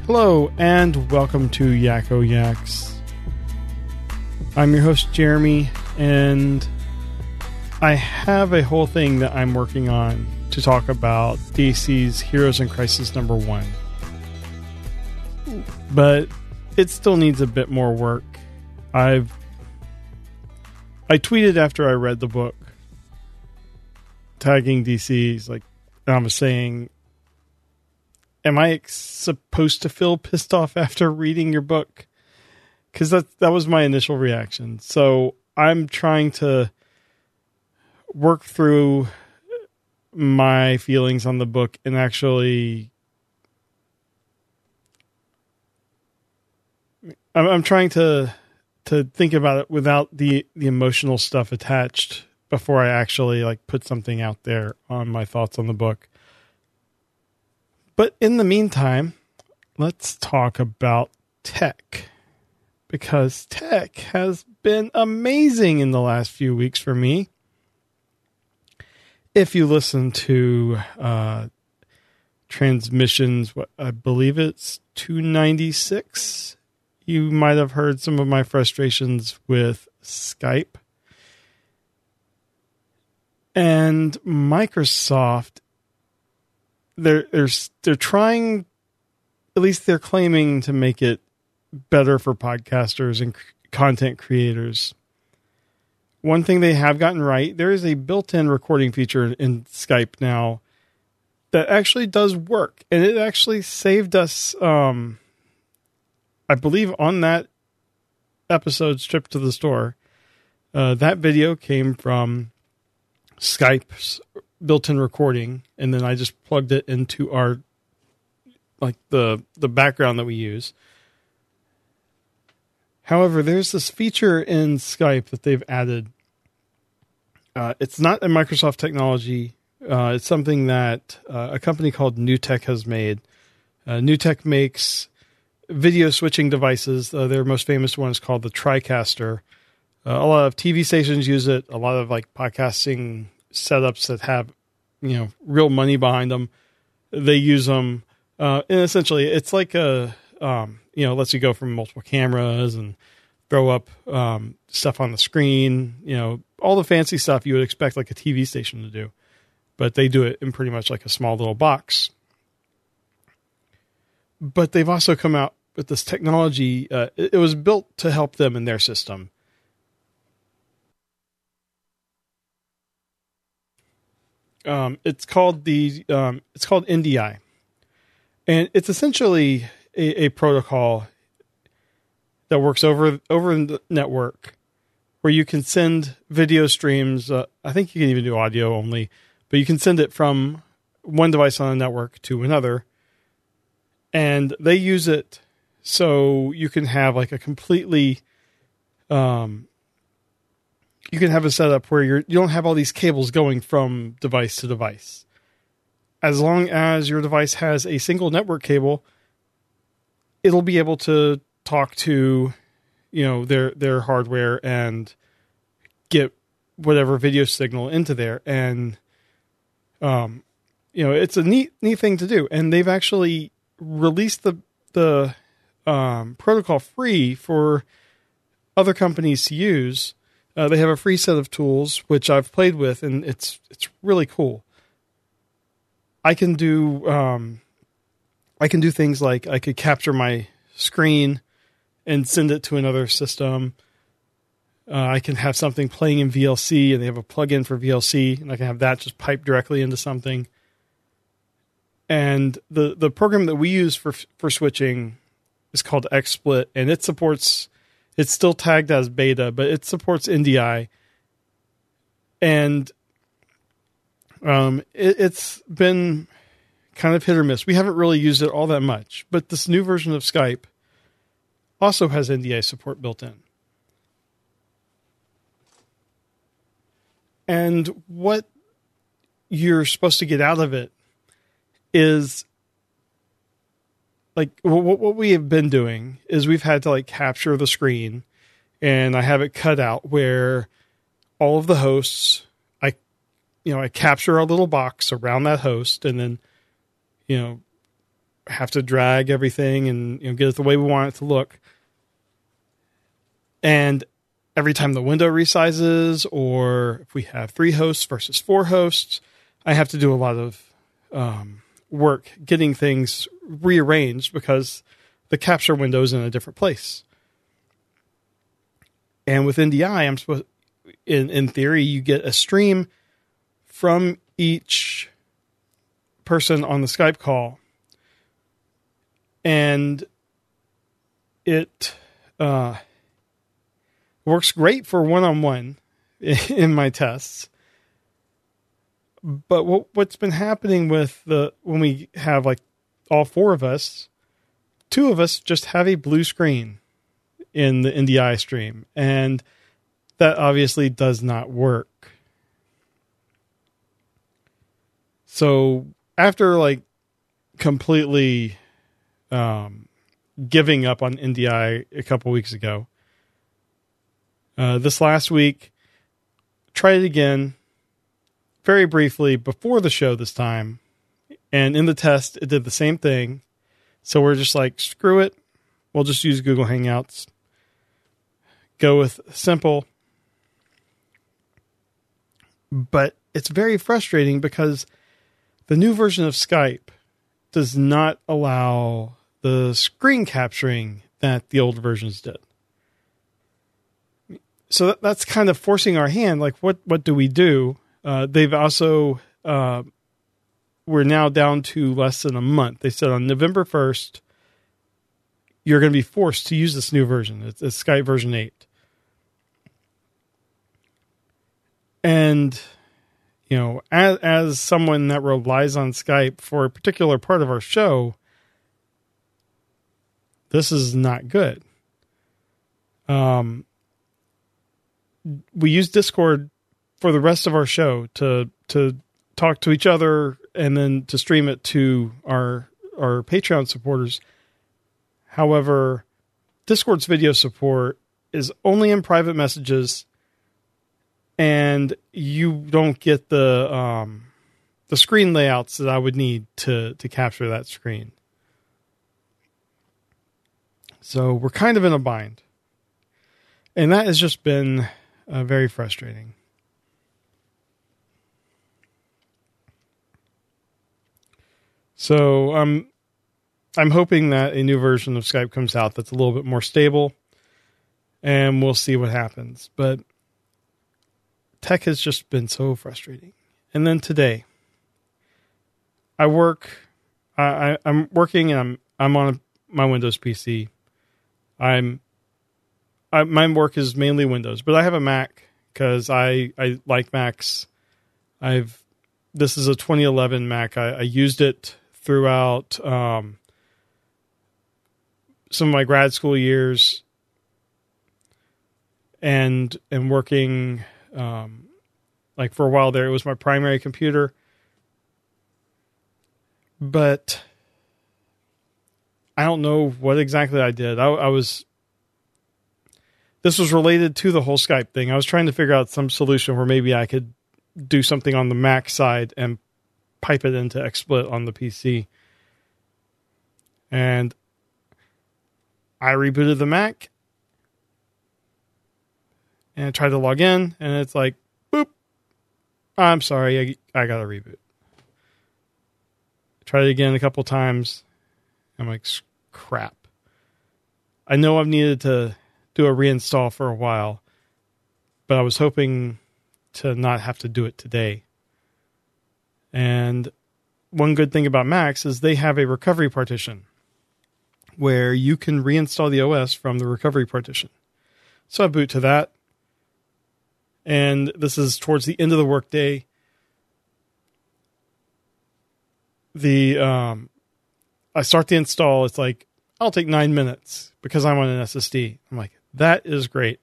Hello, and welcome to Yakko Yaks. I'm your host, Jeremy, and I have a whole thing that I'm working on to talk about DC's Heroes in Crisis number 1. But it still needs a bit more work. I tweeted after I read the book, tagging DC's, I was saying, am I supposed to feel pissed off after reading your book? Because that was my initial reaction. So I'm trying to work through my feelings on the book and actually... I'm trying to think about it without the emotional stuff attached before I actually put something out there on my thoughts on the book. But in the meantime, let's talk about tech, because tech has been amazing in the last few weeks for me. If you listen to Transmissions, I believe it's 296, you might have heard some of my frustrations with Skype. And Microsoft, they're trying, at least they're claiming to make it better for podcasters and content creators. One thing they have gotten right, there is a built-in recording feature in Skype now that actually does work. And it actually saved us, I believe on that episode's trip to the store, that video came from Skype's built-in recording, and then I just plugged it into our, the background that we use. However, there's this feature in Skype that they've added. It's not a Microsoft technology. It's something that a company called NewTek has made. NewTek makes video switching devices. Their most famous one is called the TriCaster. A lot of TV stations use it. A lot of podcasting setups that have, real money behind them, they use them. And essentially it's like lets you go from multiple cameras and throw up stuff on the screen, all the fancy stuff you would expect a TV station to do. But they do it in pretty much a small little box. But they've also come out with this technology. It was built to help them in their system. It's called NDI, and it's essentially a protocol that works over the network, where you can send video streams. I think you can even do audio only, but you can send it from one device on a network to another, and they use it so you can have a completely. You can have a setup where you don't have all these cables going from device to device. As long as your device has a single network cable, it'll be able to talk to, their hardware and get whatever video signal into there. And, it's a neat thing to do. And they've actually released the protocol free for other companies to use. They have a free set of tools, which I've played with, and it's really cool. I can do things like I could capture my screen and send it to another system. I can have something playing in VLC, and they have a plugin for VLC, and I can have that just pipe directly into something. And the program that we use for switching is called XSplit, and it supports. It's still tagged as beta, but it supports NDI. And it's been kind of hit or miss. We haven't really used it all that much. But this new version of Skype also has NDI support built in. And what you're supposed to get out of it is... what we have been doing is we've had to capture the screen, and I have it cut out where all of the hosts, I capture a little box around that host, and then, have to drag everything and get it the way we want it to look. And every time the window resizes, or if we have 3 hosts versus 4 hosts, I have to do a lot of work getting things rearranged because the capture window is in a different place. And with NDI, I'm supposed, in theory, you get a stream from each person on the Skype call, and it works great for one-on-one in my tests. But what's been happening with when we have like all 4 of us, 2 of us just have a blue screen in the NDI stream, and that obviously does not work. So after like completely giving up on NDI a couple weeks ago, this last week, tried it again very briefly before the show this time, and in the test it did the same thing. So we're just like, screw it, we'll just use Google Hangouts, go with simple. But it's very frustrating because the new version of Skype does not allow the screen capturing that the old versions did. So that's kind of forcing our hand. Like, what do we do? They've also, we're now down to less than a month. They said on November 1st, you're going to be forced to use this new version. It's Skype version 8. And, as someone that relies on Skype for a particular part of our show, this is not good. We use Discord for the rest of our show to talk to each other and then to stream it to our Patreon supporters. However, Discord's video support is only in private messages, and you don't get the screen layouts that I would need to capture that screen. So we're kind of in a bind. And that has just been very frustrating. So I'm hoping that a new version of Skype comes out that's a little bit more stable, and we'll see what happens. But tech has just been so frustrating. And then today, I'm working, and I'm on my Windows PC. My work is mainly Windows, but I have a Mac because I like Macs. This is a 2011 Mac. I used it throughout some of my grad school years, and working like for a while there. It was my primary computer, but I don't know what exactly I did. This was related to the whole Skype thing. I was trying to figure out some solution where maybe I could do something on the Mac side and pipe it into XSplit on the PC. And I rebooted the Mac and I tried to log in, and it's like, boop, I'm sorry, I got to reboot. Tried it again a couple times. I'm like, crap. I know I've needed to do a reinstall for a while, but I was hoping to not have to do it today. And one good thing about Macs is they have a recovery partition where you can reinstall the OS from the recovery partition. So I boot to that, and this is towards the end of the workday. I start the install. It's like, I'll take 9 minutes because I'm on an SSD. I'm like, that is great.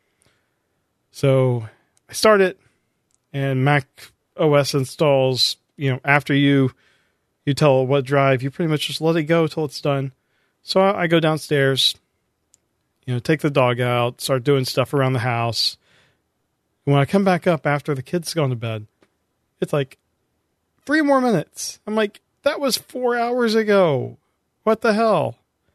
So I start it, and Mac OS installs, after you tell it what drive, you pretty much just let it go till it's done. So I go downstairs, take the dog out, start doing stuff around the house. When I come back up after the kids gone to bed, it's like 3 more minutes. I'm like, that was 4 hours ago. What the hell?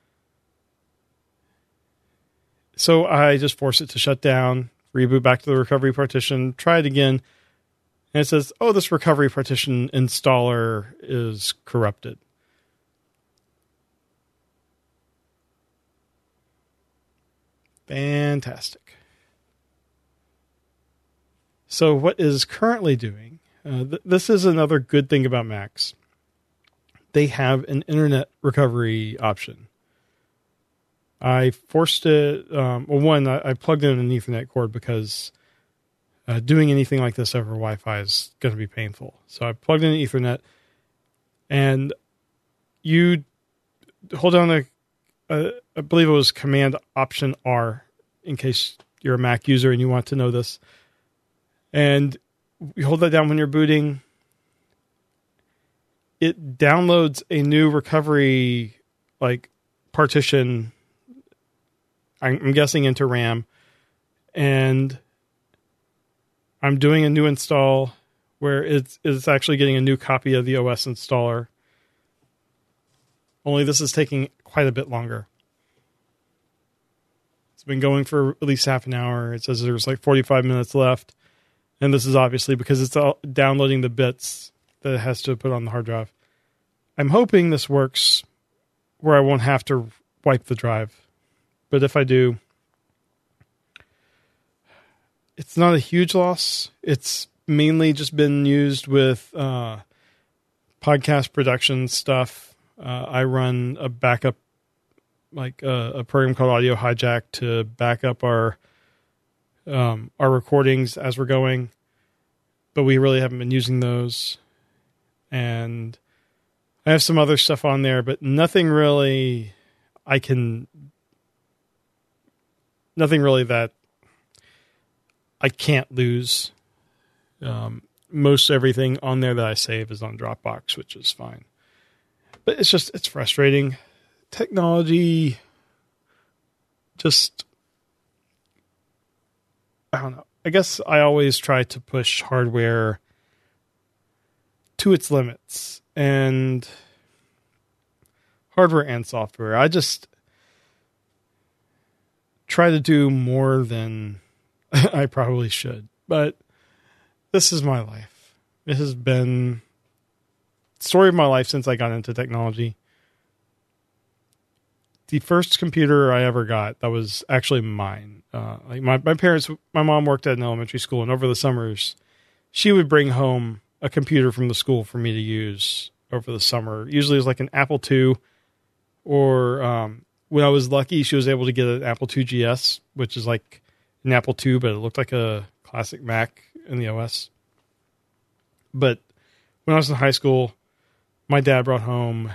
So I just force it to shut down, reboot back to the recovery partition, try it again, and it says, oh, this recovery partition installer is corrupted. Fantastic. So what is currently doing, this is another good thing about Macs. They have an internet recovery option. I forced it, I plugged in an Ethernet cord because doing anything like this over Wi-Fi is going to be painful. So I plugged in Ethernet, and you hold down I believe it was Command Option R, in case you're a Mac user and you want to know this. And you hold that down when you're booting. It downloads a new recovery partition, I'm guessing into RAM, and I'm doing a new install where it's actually getting a new copy of the OS installer. Only this is taking quite a bit longer. It's been going for at least half an hour. It says there's 45 minutes left. And this is obviously because it's all downloading the bits that it has to put on the hard drive. I'm hoping this works where I won't have to wipe the drive. But if I do, it's not a huge loss. It's mainly just been used with podcast production stuff. I run a backup, a program called Audio Hijack to back up our recordings as we're going, but we really haven't been using those. And I have some other stuff on there, but nothing really that I can't lose. Most everything on there that I save is on Dropbox, which is fine. But it's frustrating. Technology I don't know. I guess I always try to push hardware to its limits, and hardware and software. I just try to do more than I probably should. But this is my life. It has been the story of my life since I got into technology. The first computer I ever got that was actually mine. My parents, my mom worked at an elementary school, and over the summers, she would bring home a computer from the school for me to use over the summer. Usually it was an Apple II, or when I was lucky, she was able to get an Apple II GS, which is like an Apple II, but it looked like a classic Mac in the OS. But when I was in high school, my dad brought home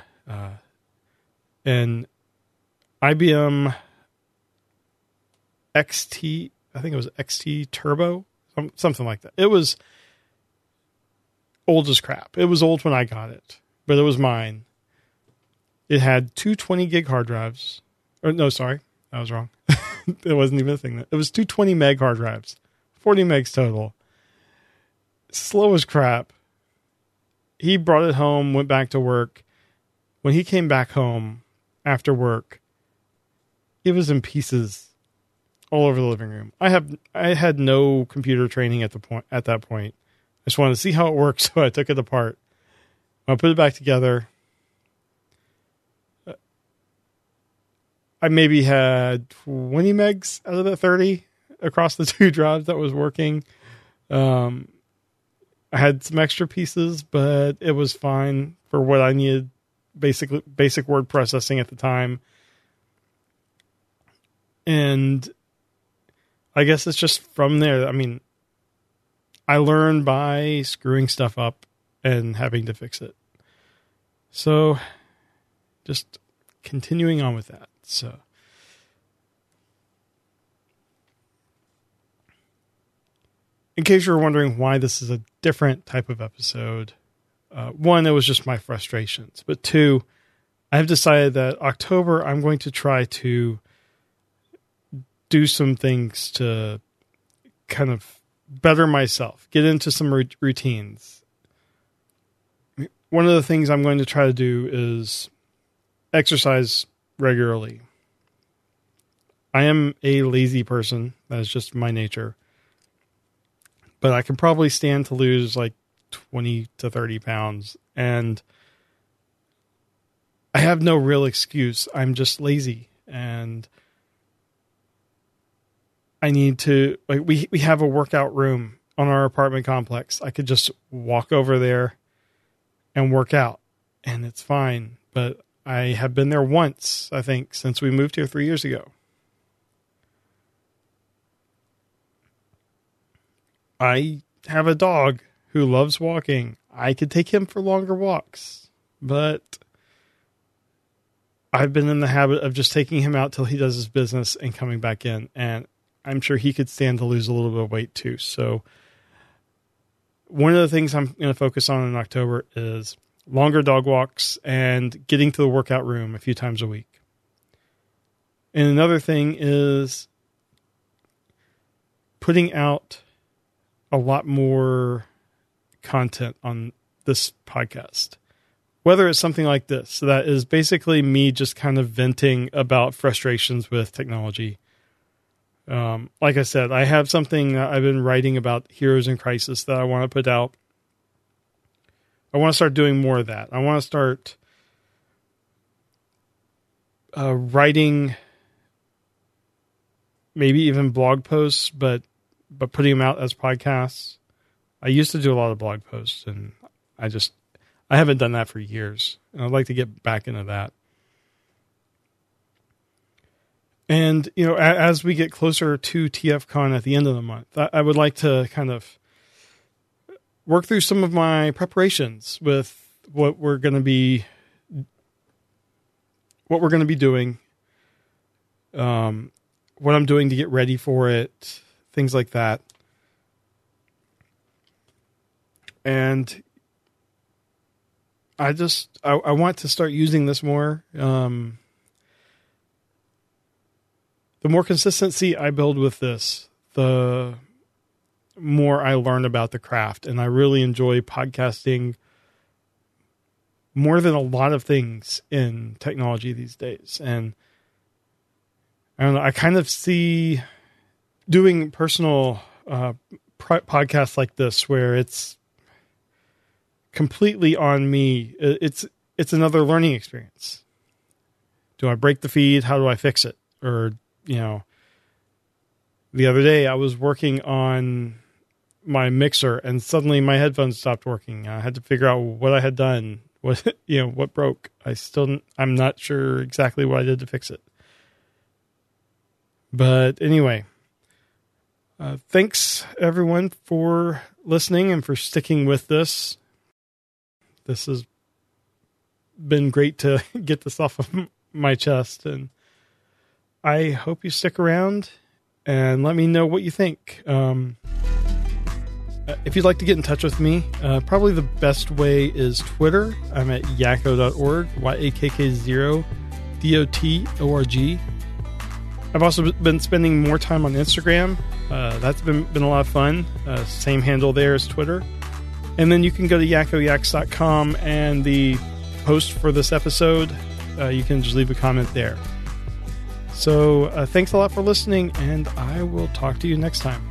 an IBM XT, I think it was XT Turbo, something like that. It was old as crap. It was old when I got it, but it was mine. It had two 20 gig hard drives. Or no, sorry, I was wrong. It wasn't even a thing. It was two 20 meg hard drives, 40 megs total. Slow as crap. He brought it home, went back to work. When he came back home after work, it was in pieces all over the living room. I had no computer training at that point. I just wanted to see how it worked, so I took it apart. I put it back together. I maybe had 20 megs out of the 30 across the two drives that was working. I had some extra pieces, but it was fine for what I needed. Basic word processing at the time. And I guess it's just from there. I mean, I learned by screwing stuff up and having to fix it. So just continuing on with that. So in case you're wondering why this is a different type of episode, one, it was just my frustrations. But two, I have decided that October, I'm going to try to do some things to kind of better myself, get into some routines. One of the things I'm going to try to do is exercise regularly. I am a lazy person. That is just my nature. But I can probably stand to lose like 20 to 30 pounds. And I have no real excuse. I'm just lazy. And I need to, like, we have a workout room on our apartment complex. I could just walk over there and work out, and it's fine. But I have been there once, I think, since we moved here 3 years ago. I have a dog who loves walking. I could take him for longer walks, but I've been in the habit of just taking him out till he does his business and coming back in. And I'm sure he could stand to lose a little bit of weight too. So one of the things I'm going to focus on in October is longer dog walks and getting to the workout room a few times a week. And another thing is putting out a lot more content on this podcast, whether it's something like this, that is basically me just kind of venting about frustrations with technology. Like I said, I have something I've been writing about Heroes in Crisis that I want to put out. I want to start doing more of that. I want to start writing maybe even blog posts, but putting them out as podcasts. I used to do a lot of blog posts, and I haven't done that for years. And I'd like to get back into that. And, you know, as we get closer to TFCon at the end of the month, I would like to kind of work through some of my preparations with what we're going to be doing, what I'm doing to get ready for it, things like that. And I want to start using this more. The more consistency I build with this, the more I learn about the craft. And I really enjoy podcasting more than a lot of things in technology these days. And I don't know, I kind of see doing personal podcasts like this where it's completely on me. It's another learning experience. Do I break the feed? How do I fix it? Or, you know, the other day I was working on my mixer and suddenly my headphones stopped working. I had to figure out what I had done, what broke. I'm not sure exactly what I did to fix it. But anyway, thanks everyone for listening and for sticking with this. This has been great to get this off of my chest, and I hope you stick around and let me know what you think. If you'd like to get in touch with me, probably the best way is Twitter. I'm at yakko.org, YAKK0DOTORG. I've also been spending more time on Instagram. That's been a lot of fun. Same handle there as Twitter. And then you can go to yakkoyaks.com, and the post for this episode, you can just leave a comment there. So thanks a lot for listening, and I will talk to you next time.